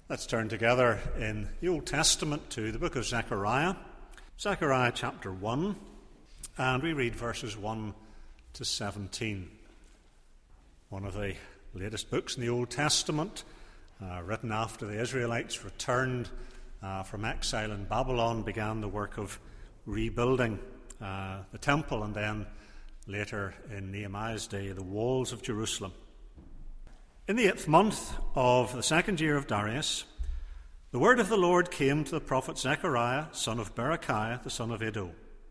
Let's turn together in the Old Testament to the book of Zechariah, Zechariah chapter 1, and we read verses 1 to 17. One of the latest books in the Old Testament, written after the Israelites returned from exile in Babylon, began the work of rebuilding the temple, and then later in Nehemiah's day, the walls of Jerusalem. In the 8th month of the 2nd year of Darius, the word of the Lord came to the prophet Zechariah, son of Berechiah, the son of Iddo.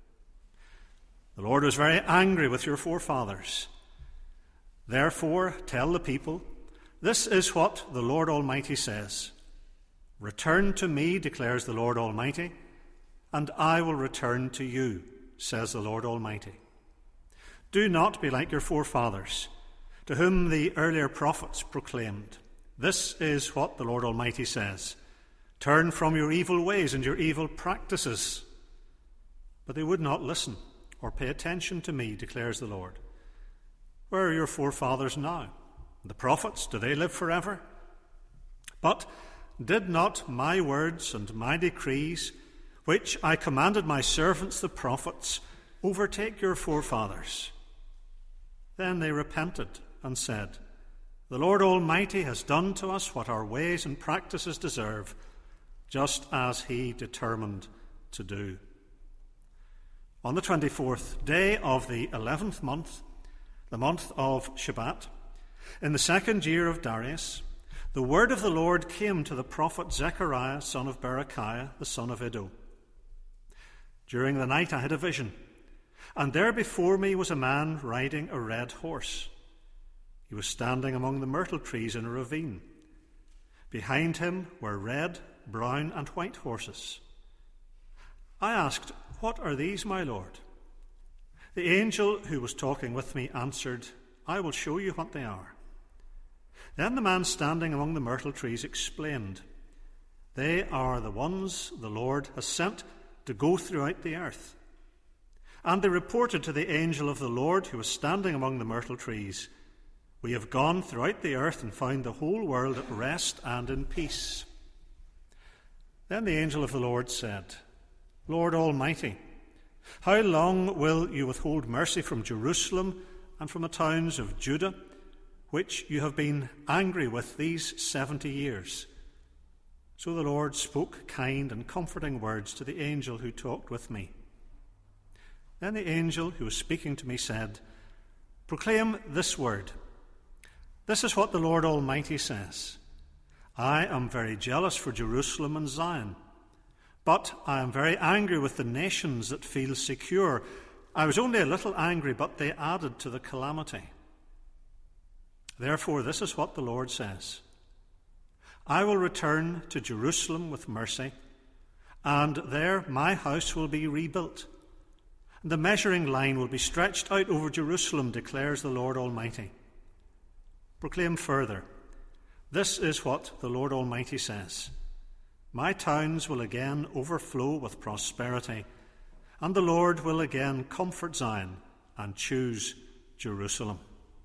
The Lord was very angry with your forefathers. Therefore, tell the people, this is what the Lord Almighty says. Return to me, declares the Lord Almighty, and I will return to you, says the Lord Almighty. Do not be like your forefathers, to whom the earlier prophets proclaimed, this is what the Lord Almighty says. Turn from your evil ways and your evil practices. But they would not listen or pay attention to me, declares the Lord. Where are your forefathers now? The prophets, do they live forever? But did not my words and my decrees, which I commanded my servants the prophets, overtake your forefathers? Then they repented and said, the Lord Almighty has done to us what our ways and practices deserve, just as he determined to do. On the 24th day of the 11th month, the month of Shebat, in the 2nd year of Darius, the word of the Lord came to the prophet Zechariah, son of Berechiah, the son of Iddo. During the night I had a vision, and there before me was a man riding a red horse. He was standing among the myrtle trees in a ravine. Behind him were red, brown, and white horses. I asked, what are these, my Lord? The angel who was talking with me answered, I will show you what they are. Then the man standing among the myrtle trees explained, they are the ones the Lord has sent to go throughout the earth. And they reported to the angel of the Lord who was standing among the myrtle trees, we have gone throughout the earth and found the whole world at rest and in peace. Then the angel of the Lord said, Lord Almighty, how long will you withhold mercy from Jerusalem and from the towns of Judah, which you have been angry with these 70 years? So the Lord spoke kind and comforting words to the angel who talked with me. Then the angel who was speaking to me said, proclaim this word. This is what the Lord Almighty says. I am very jealous for Jerusalem and Zion, but I am very angry with the nations that feel secure. I was only a little angry, but they added to the calamity. Therefore, this is what the Lord says. I will return to Jerusalem with mercy, and there my house will be rebuilt. The measuring line will be stretched out over Jerusalem, declares the Lord Almighty. Proclaim further, this is what the Lord Almighty says. My towns will again overflow with prosperity, and the Lord will again comfort Zion and choose Jerusalem.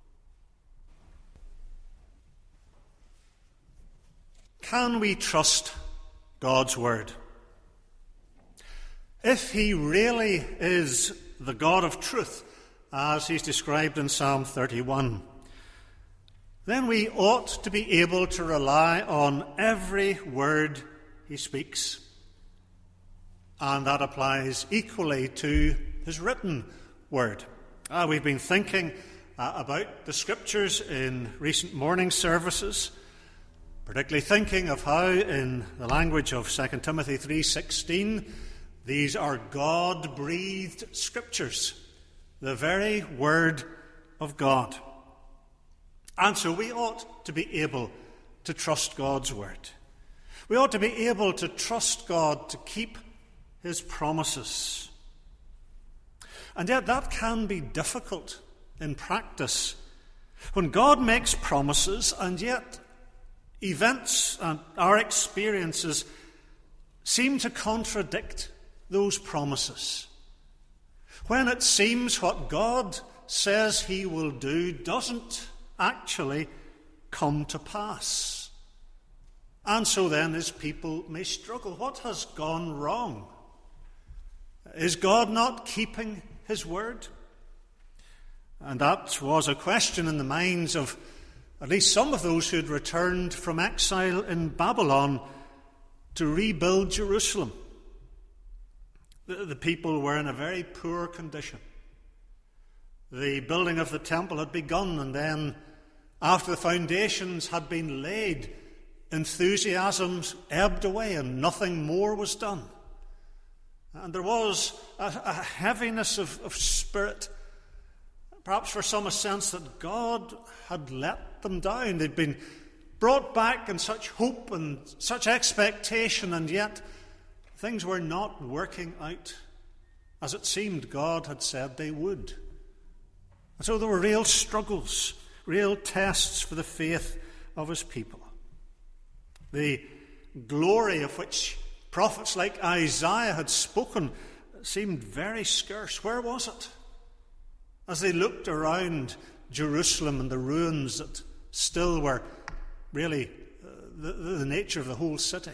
Can we trust God's word? If he really is the God of truth, as he's described in Psalm 31, then we ought to be able to rely on every word he speaks. And that applies equally to his written word. We've been thinking about the scriptures in recent morning services, particularly thinking of how, in the language of 2 Timothy 3:16, these are God-breathed scriptures, the very word of God. And so we ought to be able to trust God's word. We ought to be able to trust God to keep his promises. And yet that can be difficult in practice. When God makes promises, and yet events and our experiences seem to contradict those promises. When it seems what God says he will do doesn't actually come to pass. And so then his people may struggle. What has gone wrong? Is God not keeping his word? And that was a question in the minds of at least some of those who had returned from exile in Babylon to rebuild Jerusalem. The people were in a very poor condition. The building of the temple had begun, and then after the foundations had been laid, enthusiasms ebbed away and nothing more was done. And there was a heaviness of spirit, perhaps for some a sense that God had let them down. They'd been brought back in such hope and such expectation, and yet things were not working out as it seemed God had said they would. And so there were real struggles, real tests for the faith of his people. The glory of which prophets like Isaiah had spoken seemed very scarce. Where was it? As they looked around Jerusalem and the ruins that still were really the nature of the whole city,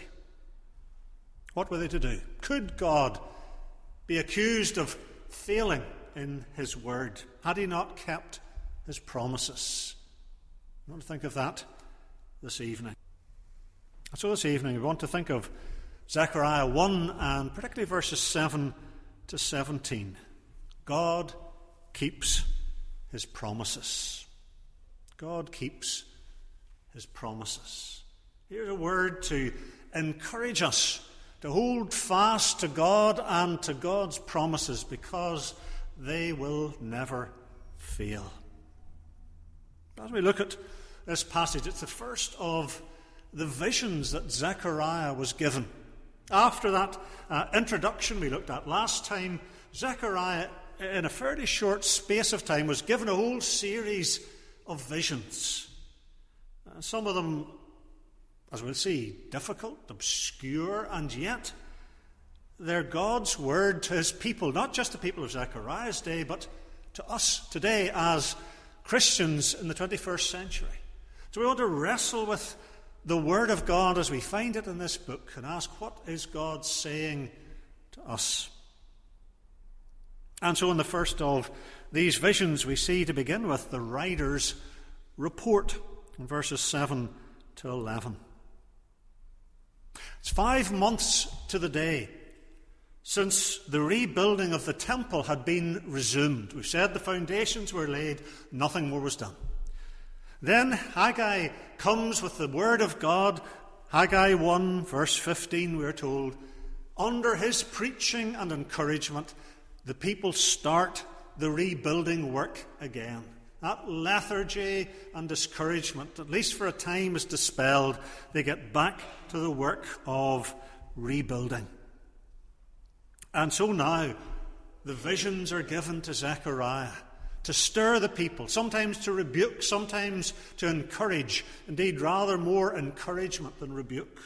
what were they to do? Could God be accused of failing in his word? Had he not kept his promises? I want to think of that this evening. So this evening we want to think of Zechariah 1 and particularly verses 7 to 17. God keeps his promises. God keeps his promises. Here's a word to encourage us to hold fast to God and to God's promises, because they will never fail. As we look at this passage, it's the first of the visions that Zechariah was given. After that introduction we looked at last time, Zechariah, in a fairly short space of time, was given a whole series of visions. Some of them, as we'll see, difficult, obscure, and yet they're God's word to his people, not just the people of Zechariah's day, but to us today as Christians in the 21st century. So we want to wrestle with the word of God as we find it in this book and ask, what is God saying to us? And so in the first of these visions we see, to begin with, the writer's report in verses 7 to 11. It's 5 months to the day since the rebuilding of the temple had been resumed. We've said the foundations were laid, nothing more was done. Then Haggai comes with the word of God. Haggai 1, verse 15, we are told, under his preaching and encouragement, the people start the rebuilding work again. That lethargy and discouragement, at least for a time, is dispelled. They get back to the work of rebuilding. And so now the visions are given to Zechariah to stir the people, sometimes to rebuke, sometimes to encourage, indeed rather more encouragement than rebuke.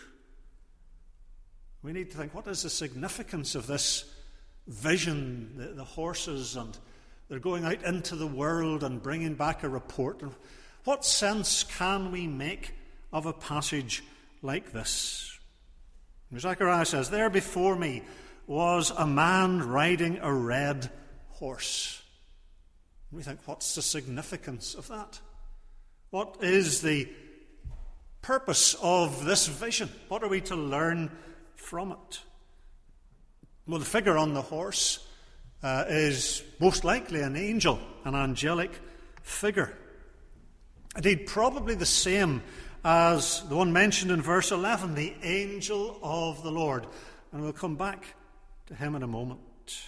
We need to think, what is the significance of this vision? The horses, and they're going out into the world and bringing back a report. What sense can we make of a passage like this? Zechariah says, there before me was a man riding a red horse. We think, what's the significance of that? What is the purpose of this vision? What are we to learn from it? Well, the figure on the horse is most likely an angel, an angelic figure. Indeed, probably the same as the one mentioned in verse 11, the angel of the Lord. And we'll come back to him in a moment.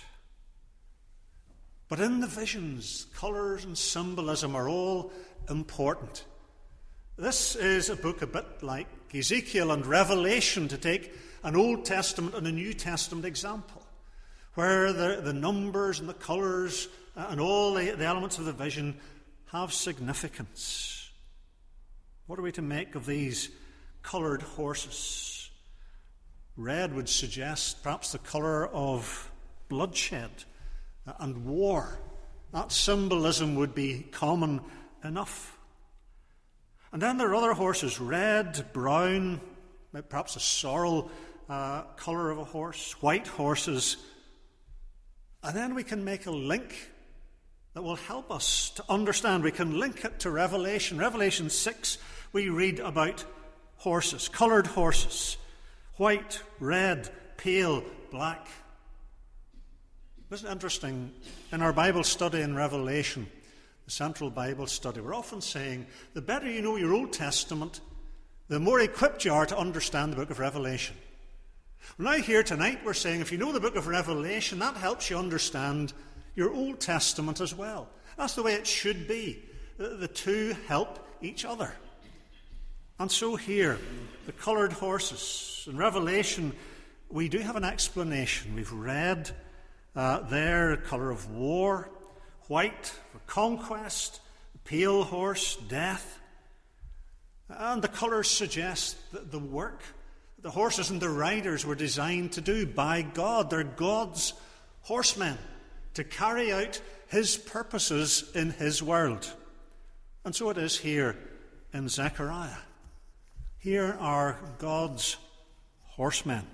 But in the visions, colours and symbolism are all important. This is a book a bit like Ezekiel and Revelation, to take an Old Testament and a New Testament example, where the numbers and the colours and all the elements of the vision have significance. What are we to make of these coloured horses? Red would suggest perhaps the colour of bloodshed and war. That symbolism would be common enough. And then there are other horses, red, brown, perhaps a sorrel colour of a horse, white horses. And then we can make a link that will help us to understand. We can link it to Revelation. Revelation 6, we read about horses, coloured horses, white, red, pale, black. Isn't it interesting? In our Bible study in Revelation, the central Bible study, we're often saying the better you know your Old Testament, the more equipped you are to understand the book of Revelation. Now here tonight we're saying if you know the book of Revelation, that helps you understand your Old Testament as well. That's the way it should be. The two help each other. And so here, the coloured horses. In Revelation, we do have an explanation. We've read there, colour of war, white for conquest, pale horse, death. And the colours suggest that the work the horses and the riders were designed to do by God. They're God's horsemen to carry out his purposes in his world. And so it is here in Zechariah. Here are God's horsemen.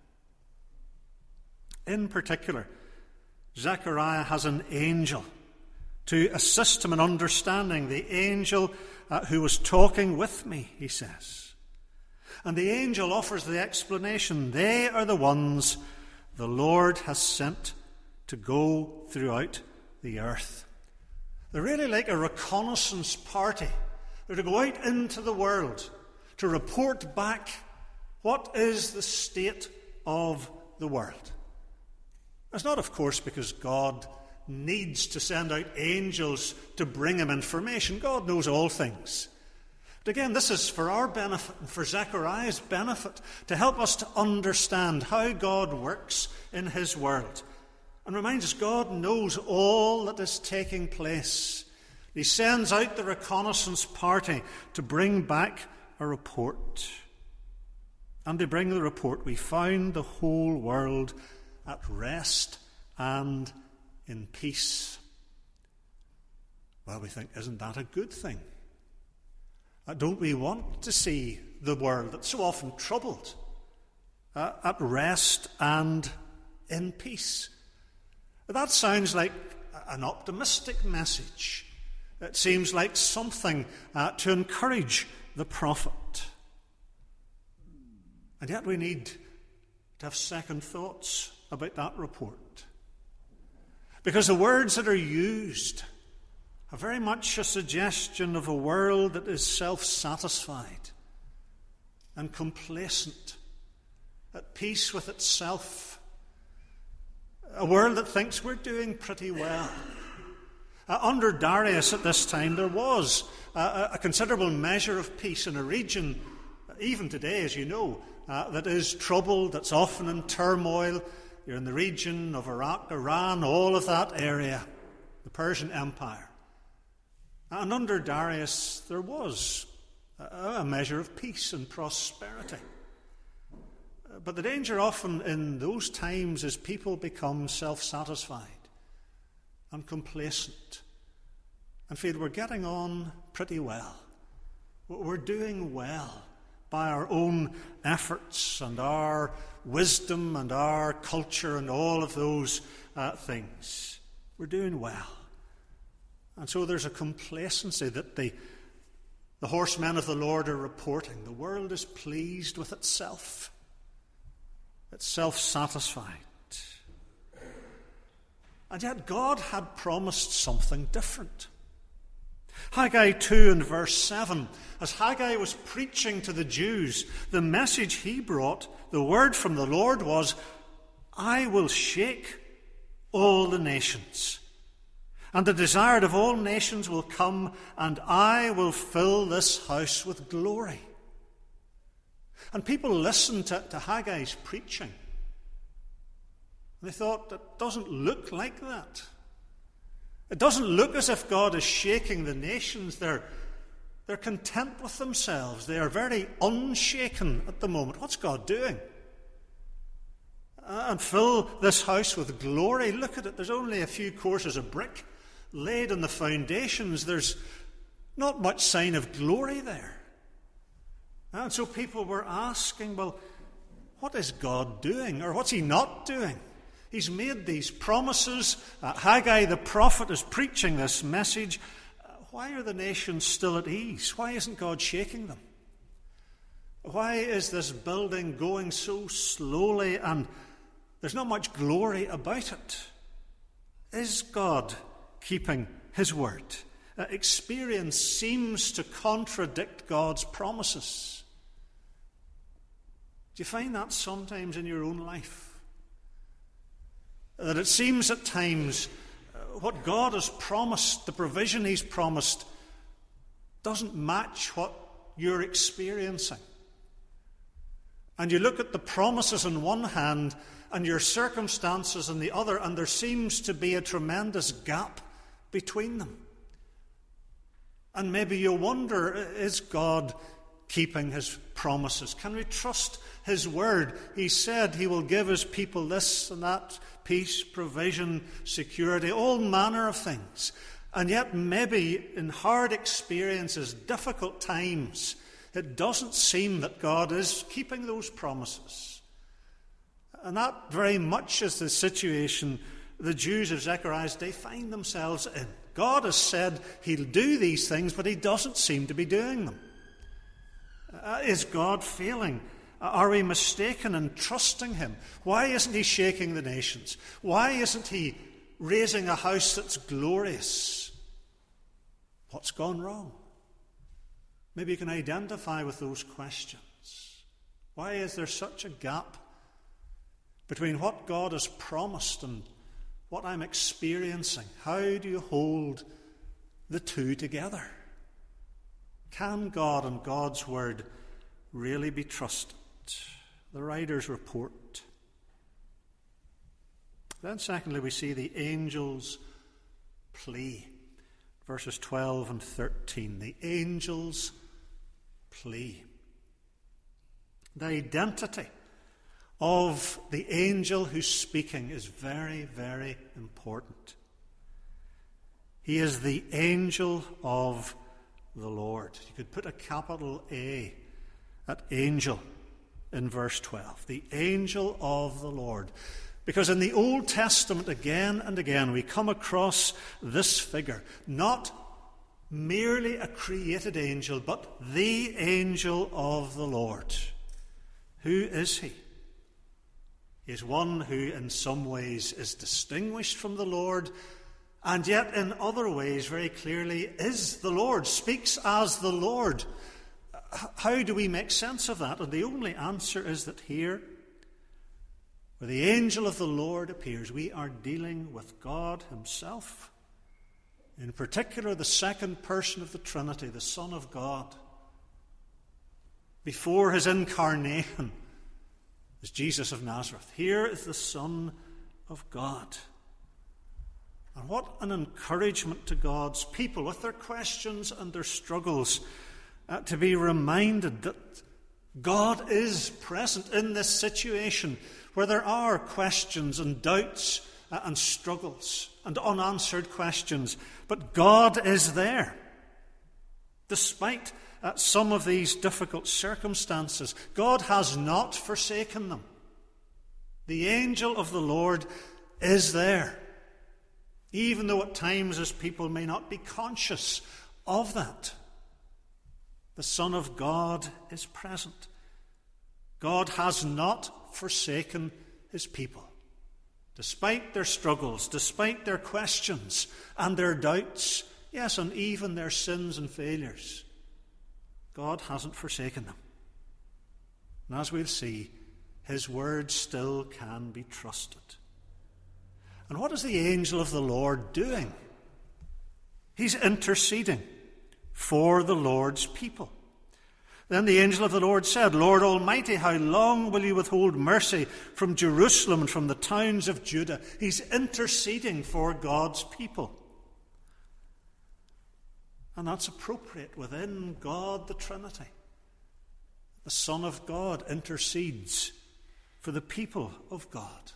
In particular, Zechariah has an angel to assist him in understanding. The angel who was talking with me, he says. And the angel offers the explanation. They are the ones the Lord has sent to go throughout the earth. They're really like a reconnaissance party. They're to go out into the world to report back what is the state of the world. It's not, of course, because God needs to send out angels to bring him information. God knows all things. But again, this is for our benefit and for Zechariah's benefit, to help us to understand how God works in his world. And reminds us, God knows all that is taking place. He sends out the reconnaissance party to bring back a report. And they bring the report, we found the whole world at rest and in peace. Well, we think, isn't that a good thing? Don't we want to see the world that's so often troubled at rest and in peace? That sounds like an optimistic message. It seems like something to encourage the prophet. And yet we need to have second thoughts about that report. Because the words that are used are very much a suggestion of a world that is self-satisfied and complacent, at peace with itself. A world that thinks we're doing pretty well. Under Darius at this time, there was a considerable measure of peace in a region, even today, as you know, that is troubled, that's often in turmoil. You're in the region of Iraq, Iran, all of that area, the Persian Empire. And under Darius, there was a measure of peace and prosperity. But the danger often in those times is people become self-satisfied and complacent and feel we're getting on pretty well. We're doing well by our own efforts and our wisdom and our culture and all of those things. We're doing well. And so there's a complacency that the horsemen of the Lord are reporting. The world is pleased with itself. It's self-satisfied. And yet God had promised something different. Haggai 2 and verse 7, as Haggai was preaching to the Jews, the message he brought, the word from the Lord was, I will shake all the nations. And the desired of all nations will come, and I will fill this house with glory. And people listened to Haggai's preaching. And they thought, it doesn't look like that. It doesn't look as if God is shaking the nations. They're content with themselves. They are very unshaken at the moment. What's God doing? And fill this house with glory. Look at it. There's only a few courses of brick laid on the foundations. There's not much sign of glory there. And so people were asking, well, what is God doing? Or what's he not doing? He's made these promises. Haggai the prophet is preaching this message. Why are the nations still at ease? Why isn't God shaking them? Why is this building going so slowly and there's not much glory about it? Is God keeping his word? Experience seems to contradict God's promises. Do you find that sometimes in your own life? That it seems at times what God has promised, the provision he's promised, doesn't match what you're experiencing. And you look at the promises on one hand and your circumstances on the other, and there seems to be a tremendous gap between them. And maybe you wonder, is God keeping his promises? Can we trust his word? He said he will give his people this and that, peace, provision, security, all manner of things. And yet maybe in hard experiences, difficult times, it doesn't seem that God is keeping those promises. And that very much is the situation the Jews of Zechariah's day find themselves in. God has said he'll do these things, but he doesn't seem to be doing them. Is God failing? Are we mistaken in trusting him? Why isn't he shaking the nations? Why isn't he raising a house that's glorious? What's gone wrong? Maybe you can identify with those questions. Why is there such a gap between what God has promised and what I'm experiencing? How do you hold the two together? Can God and God's word really be trusted? The writers report. Then secondly, we see the angel's plea. Verses 12 and 13. The angel's plea. The identity of the angel who's speaking is very, very important. He is the angel of the Lord. You could put a capital A at angel in verse 12. The angel of the Lord. Because in the Old Testament, again and again, we come across this figure. Not merely a created angel, but the angel of the Lord. Who is he? He is one who in some ways is distinguished from the Lord, and yet in other ways very clearly is the Lord, speaks as the Lord. How do we make sense of that? And the only answer is that here, where the angel of the Lord appears, we are dealing with God himself. In particular, the second person of the Trinity, the Son of God. Before his incarnation is Jesus of Nazareth. Here is the Son of God. And what an encouragement to God's people with their questions and their struggles to be reminded that God is present in this situation where there are questions and doubts and struggles and unanswered questions. But God is there. Despite some of these difficult circumstances, God has not forsaken them. The angel of the Lord is there, even though at times his people may not be conscious of that. The Son of God is present. God has not forsaken his people. Despite their struggles, despite their questions and their doubts, yes, and even their sins and failures, God hasn't forsaken them. And as we'll see, his word still can be trusted. And what is the angel of the Lord doing? He's interceding for the Lord's people. Then the angel of the Lord said, Lord Almighty, how long will you withhold mercy from Jerusalem and from the towns of Judah? He's interceding for God's people. And that's appropriate within God the Trinity. The Son of God intercedes for the people of God.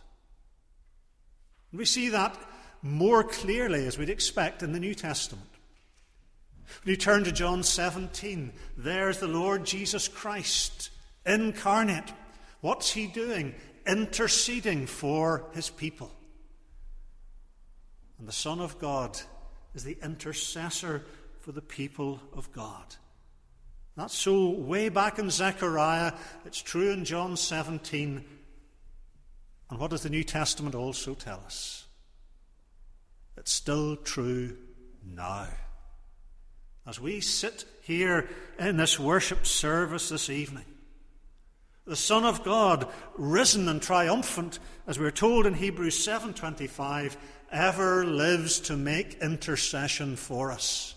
And we see that more clearly, as we'd expect, in the New Testament. When you turn to John 17, there's the Lord Jesus Christ, incarnate. What's he doing? Interceding for his people. And the Son of God is the intercessor for the people of God. That's so way back in Zechariah. It's true in John 17. And what does the New Testament also tell us? It's still true now. As we sit here in this worship service this evening, the Son of God, risen and triumphant, as we're told in Hebrews 7:25, ever lives to make intercession for us.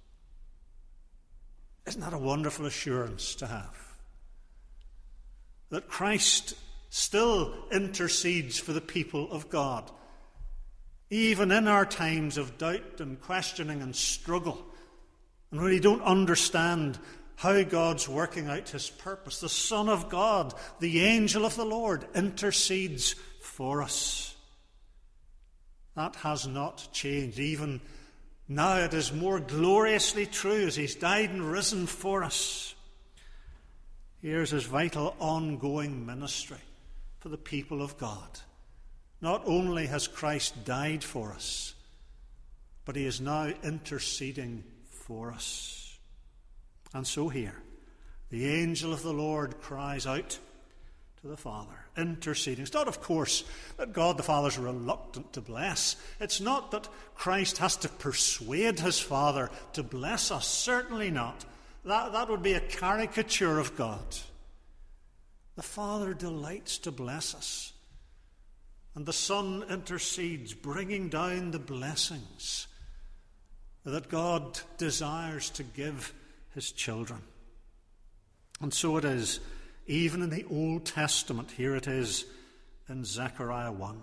Isn't that a wonderful assurance to have? That Christ still intercedes for the people of God, even in our times of doubt and questioning and struggle, and when we don't understand how God's working out his purpose. The Son of God, the angel of the Lord, intercedes for us. That has not changed. Even now it is more gloriously true as he's died and risen for us. Here's his vital ongoing ministry for the people of God. Not only has Christ died for us, but he is now interceding for us. And so here, the angel of the Lord cries out to the Father, interceding. It's not, of course, that God the Father is reluctant to bless. It's not that Christ has to persuade his Father to bless us. Certainly not. That would be a caricature of God. The Father delights to bless us. And the Son intercedes, bringing down the blessings that God desires to give his children. And so it is, even in the Old Testament. Here it is in Zechariah 1.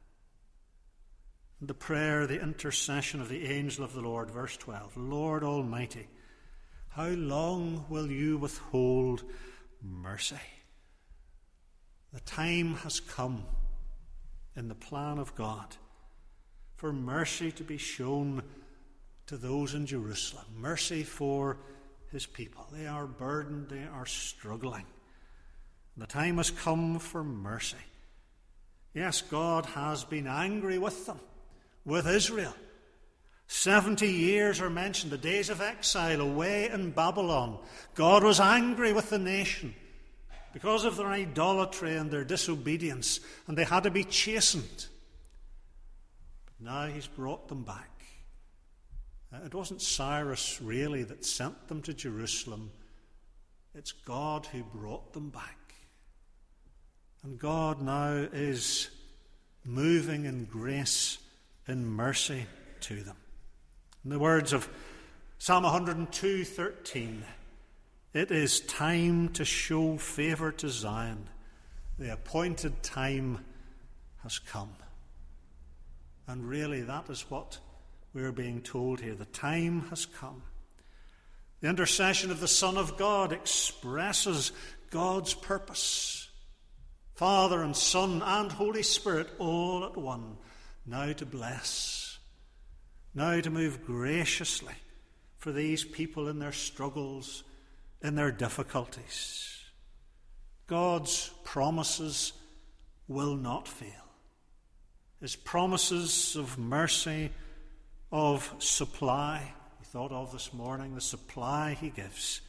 The prayer, the intercession of the angel of the Lord, verse 12. Lord Almighty, how long will you withhold mercy? The time has come in the plan of God for mercy to be shown to those in Jerusalem. Mercy for his people. They are burdened, they are struggling. The time has come for mercy. Yes, God has been angry with them, with Israel. 70 years are mentioned, the days of exile away in Babylon. God was angry with the nation because of their idolatry and their disobedience, and they had to be chastened. But now he's brought them back. It wasn't Cyrus really that sent them to Jerusalem. It's God who brought them back. And God now is moving in grace, in mercy to them. In the words of Psalm 102:13, it is time to show favour to Zion. The appointed time has come. And really that is what we're being told here. The time has come. The intercession of the Son of God expresses God's purpose. Father and Son and Holy Spirit all at one, now to bless, now to move graciously for these people in their struggles, in their difficulties. God's promises will not fail. His promises of mercy, of supply, we thought of this morning, the supply he gives.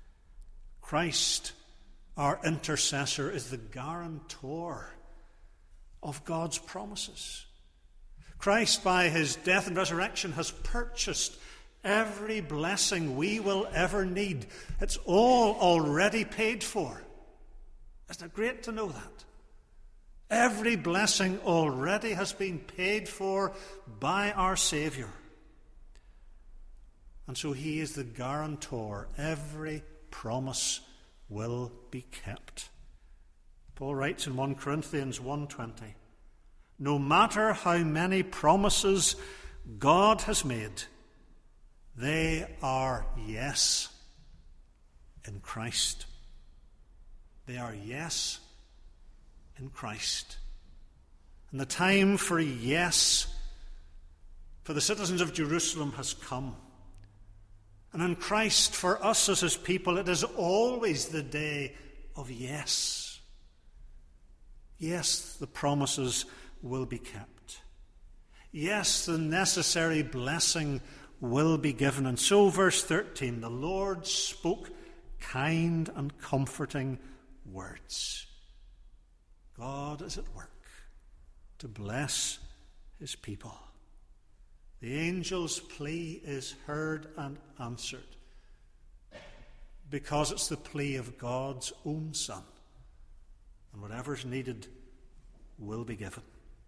Christ, our intercessor, is the guarantor of God's promises. Christ, by his death and resurrection, has purchased every blessing we will ever need. It's all already paid for. Isn't it great to know that? Every blessing already has been paid for by our Saviour. And so he is the guarantor. Every promise will be kept. Paul writes in 1 Corinthians 1:20, no matter how many promises God has made, they are yes in Christ. They are yes in Christ. And the time for yes for the citizens of Jerusalem has come. And in Christ, for us as his people, it is always the day of yes. Yes, the promises will be kept. Yes, the necessary blessing will be given. And so, verse 13, the Lord spoke kind and comforting words. God is at work to bless his people. The angel's plea is heard and answered because it's the plea of God's own Son. And whatever's needed will be given.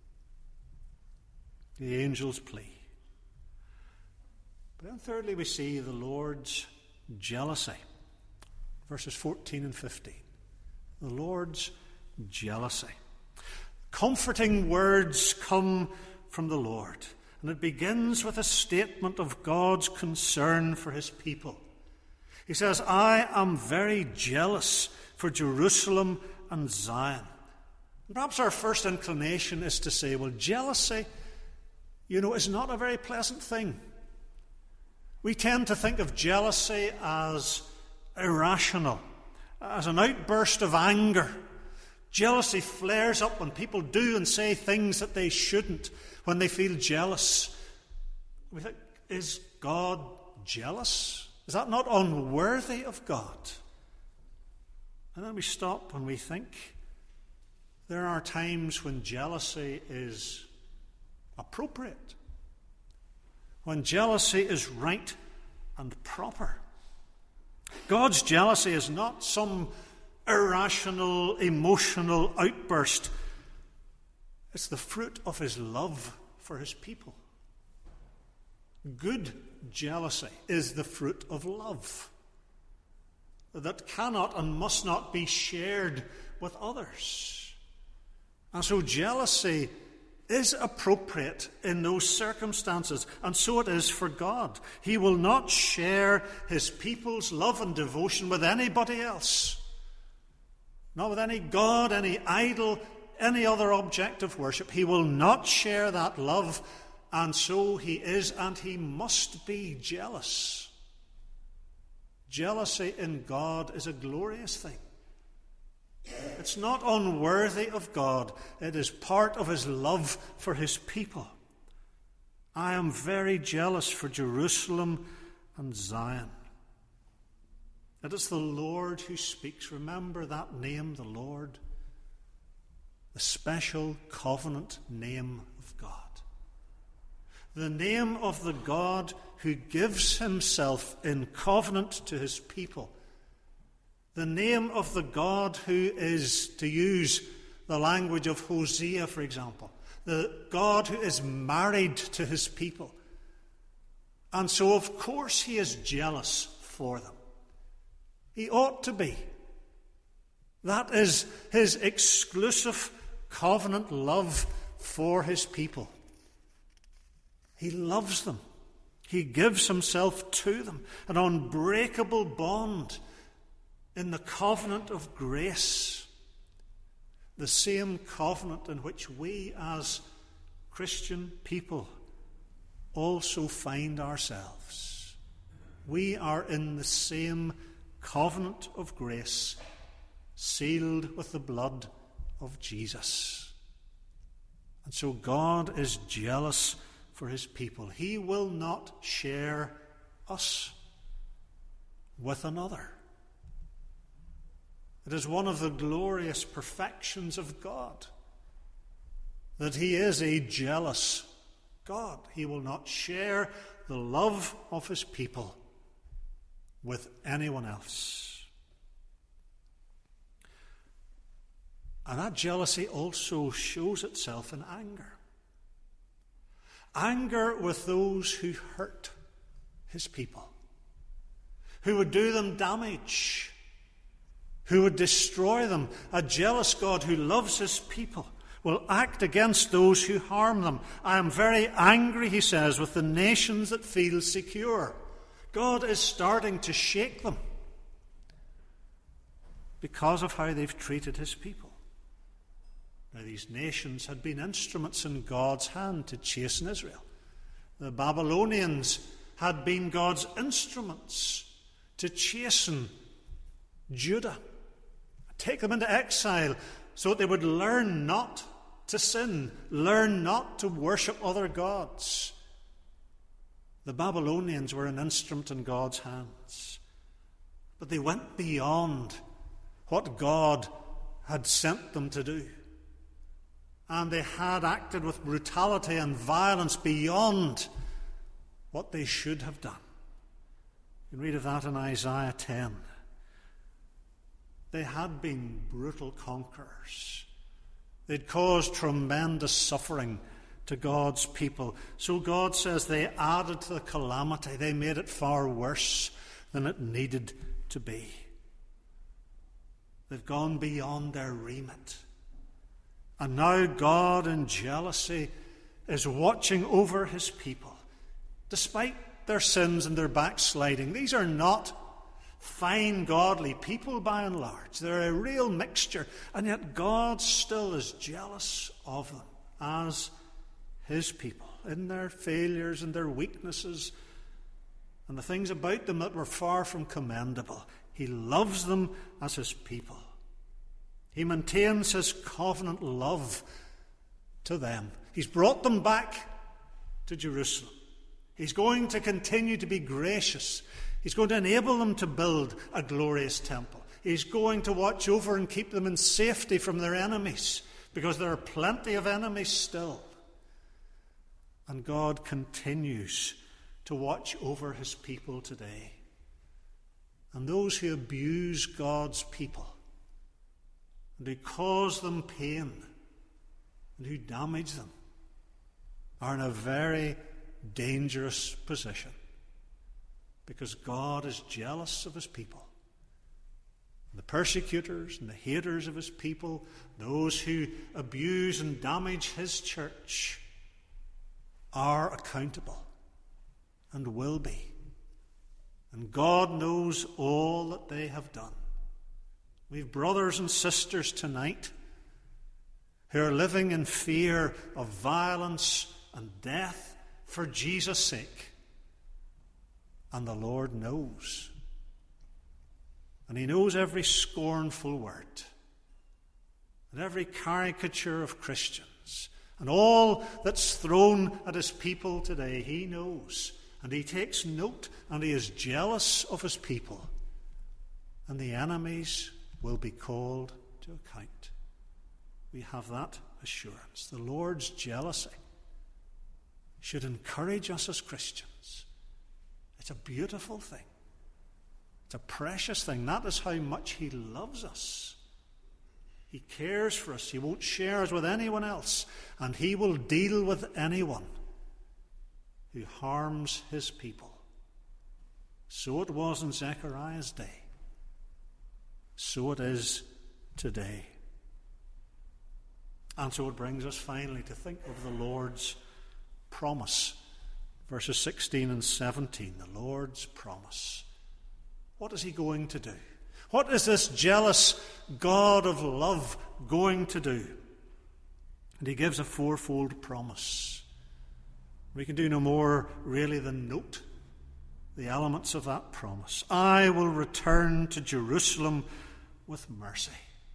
The angel's plea. But then thirdly, we see the Lord's jealousy. Verses 14 and 15. The Lord's jealousy. Comforting words come from the Lord. And it begins with a statement of God's concern for his people. He says, I am very jealous for Jerusalem and Zion. And perhaps our first inclination is to say, well, jealousy, is not a very pleasant thing. We tend to think of jealousy as irrational, as an outburst of anger. Jealousy flares up when people do and say things that they shouldn't when they feel jealous. We think, is God jealous? Is that not unworthy of God? And then we stop and we think, there are times when jealousy is appropriate, when jealousy is right and proper. God's jealousy is not some irrational, emotional outburst. It's the fruit of his love for his people. Good jealousy is the fruit of love that cannot and must not be shared with others. And so jealousy is appropriate in those circumstances, and so it is for God. He will not share his people's love and devotion with anybody else. Not with any god, any idol, any other object of worship. He will not share that love, and so he is and he must be jealous. Jealousy in God is a glorious thing. It's not unworthy of God. It is part of his love for his people. I am very jealous for Jerusalem and Zion. It is the Lord who speaks. Remember that name, the Lord. The special covenant name of God. The name of the God who gives himself in covenant to his people. The name of the God who is, to use the language of Hosea, for example, the God who is married to his people. And so, of course, he is jealous for them. He ought to be. That is his exclusive covenant love for his people. He loves them. He gives himself to them. An unbreakable bond in the covenant of grace. The same covenant in which we as Christian people also find ourselves. We are in the same covenant of grace, sealed with the blood of Jesus. And so God is jealous for his people. He will not share us with another. It is one of the glorious perfections of God that he is a jealous God. He will not share the love of his people with anyone else. And that jealousy also shows itself in anger. Anger with those who hurt his people, who would do them damage, who would destroy them. A jealous God who loves his people will act against those who harm them. I am very angry, he says, with the nations that feel secure. God is starting to shake them because of how they've treated his people. Now, these nations had been instruments in God's hand to chasten Israel. The Babylonians had been God's instruments to chasten Judah, take them into exile so that they would learn not to sin, learn not to worship other gods. The Babylonians were an instrument in God's hands, but they went beyond what God had sent them to do. And they had acted with brutality and violence beyond what they should have done. You can read of that in Isaiah 10. They had been brutal conquerors. They'd caused tremendous suffering to God's people. So God says they added to the calamity. They made it far worse than it needed to be. They've gone beyond their remit. And now God in jealousy is watching over his people. Despite their sins and their backsliding, these are not fine, godly people by and large. They're a real mixture. And yet God still is jealous of them as his people, in their failures and their weaknesses and the things about them that were far from commendable. He loves them as his people. He maintains his covenant love to them. He's brought them back to Jerusalem. He's going to continue to be gracious. He's going to enable them to build a glorious temple. He's going to watch over and keep them in safety from their enemies, because there are plenty of enemies still. And God continues to watch over his people today. And those who abuse God's people and who cause them pain and who damage them are in a very dangerous position, because God is jealous of his people. The persecutors and the haters of his people, those who abuse and damage his church, are accountable and will be. And God knows all that they have done. We've brothers and sisters tonight who are living in fear of violence and death for Jesus' sake. And the Lord knows. And he knows every scornful word and every caricature of Christians and all that's thrown at his people today. He knows, and he takes note, and he is jealous of his people. And the enemies will be called to account. We have that assurance. The Lord's jealousy should encourage us as Christians. It's a beautiful thing. It's a precious thing. That is how much he loves us. He cares for us. He won't share us with anyone else. And he will deal with anyone who harms his people. So it was in Zechariah's day. So it is today. And so it brings us finally to think of the Lord's promise. Verses 16 and 17, the Lord's promise. What is he going to do? What is this jealous God of love going to do? And he gives a fourfold promise. We can do no more really than note the elements of that promise. I will return to Jerusalem with mercy.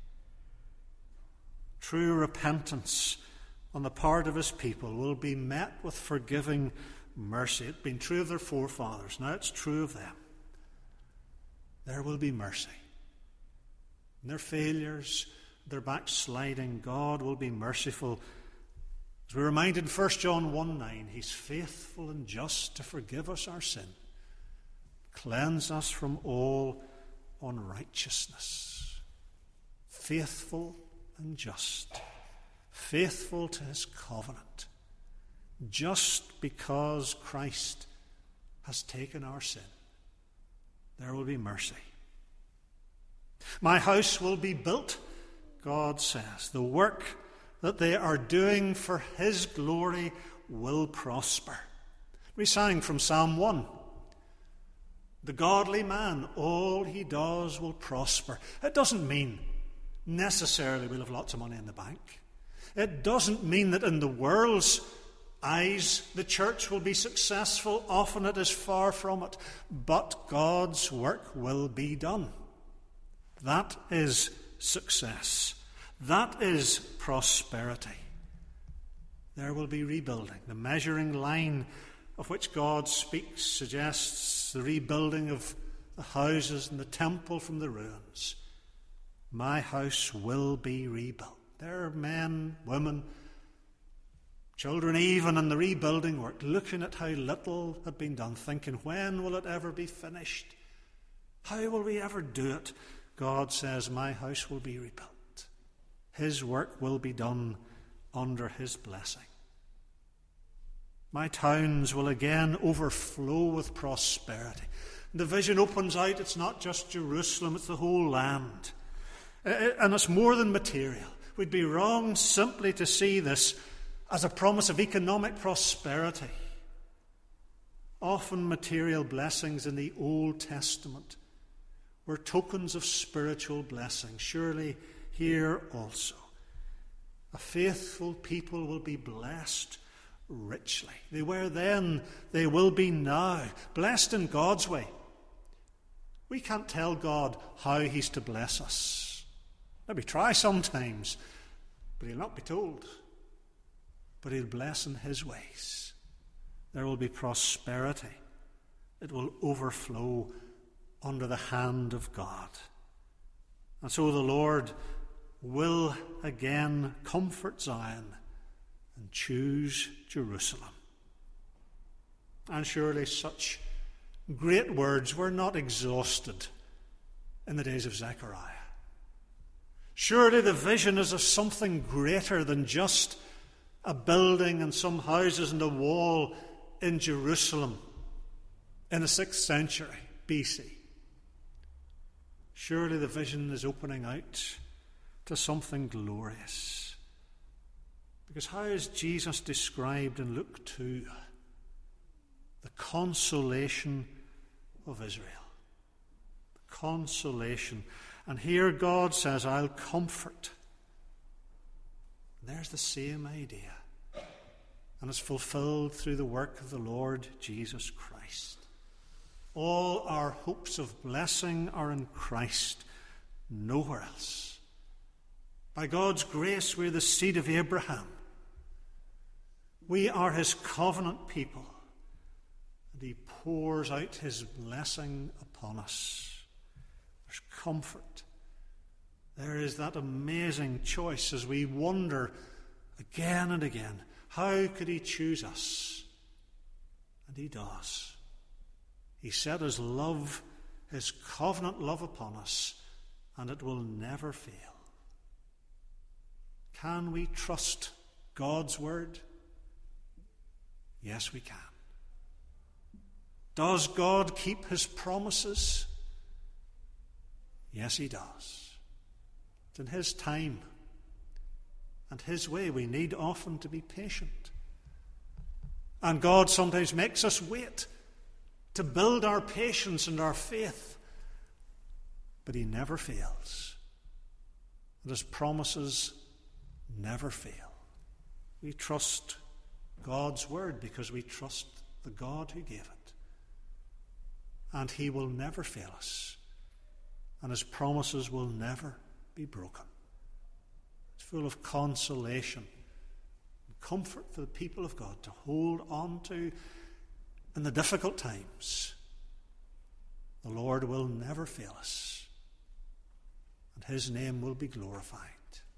True repentance on the part of his people will be met with forgiving mercy. It's been true of their forefathers. Now it's true of them. There will be mercy. In their failures, their backsliding, God will be merciful. As we're reminded in 1 John 1:9, he's faithful and just to forgive us our sin, cleanse us from all unrighteousness. Faithful and just. Faithful to his covenant. Just because Christ has taken our sin, there will be mercy. My house will be built, God says. The work that they are doing for his glory will prosper. We sang from Psalm 1. The godly man, all he does will prosper. It doesn't mean necessarily we'll have lots of money in the bank. It doesn't mean that in the world's eyes, the church will be successful. Often it is far from it. But God's work will be done. That is success. That is prosperity. There will be rebuilding. The measuring line of which God speaks suggests the rebuilding of the houses and the temple from the ruins. My house will be rebuilt. There are men, women, children even in the rebuilding work, looking at how little had been done, thinking, when will it ever be finished? How will we ever do it? God says, my house will be rebuilt. His work will be done under his blessing. My towns will again overflow with prosperity. The vision opens out. It's not just Jerusalem, it's the whole land. And it's more than material. We'd be wrong simply to see this as a promise of economic prosperity. Often material blessings in the Old Testament were tokens of spiritual blessing. Surely here also, a faithful people will be blessed richly. They were then, they will be now, blessed in God's way. We can't tell God how he's to bless us. Maybe try sometimes, but he'll not be told. But he'll bless in his ways. There will be prosperity. It will overflow under the hand of God. And so the Lord will again comfort Zion and choose Jerusalem. And surely such great words were not exhausted in the days of Zechariah. Surely the vision is of something greater than just a building and some houses and a wall in Jerusalem in the 6th century BC. Surely the vision is opening out to something glorious. Because how is Jesus described in Luke 2? The consolation of Israel. The consolation. And here God says, I'll comfort. There's the same idea. And it's fulfilled through the work of the Lord Jesus Christ. All our hopes of blessing are in Christ, nowhere else. By God's grace, we're the seed of Abraham. We are his covenant people. And he pours out his blessing upon us. There's comfort. There is that amazing choice as we wonder again and again, how could he choose us? And he does. He set his love, his covenant love upon us, and it will never fail. Can we trust God's word? Yes, we can. Does God keep his promises? Yes, he does. It's in his time and his way. We need often to be patient. And God sometimes makes us wait to build our patience and our faith. But he never fails. And his promises never fail. We trust God's word because we trust the God who gave it. And he will never fail us. And his promises will never be broken. It's full of consolation and comfort for the people of God to hold on to in the difficult times. The Lord will never fail us, and his name will be glorified.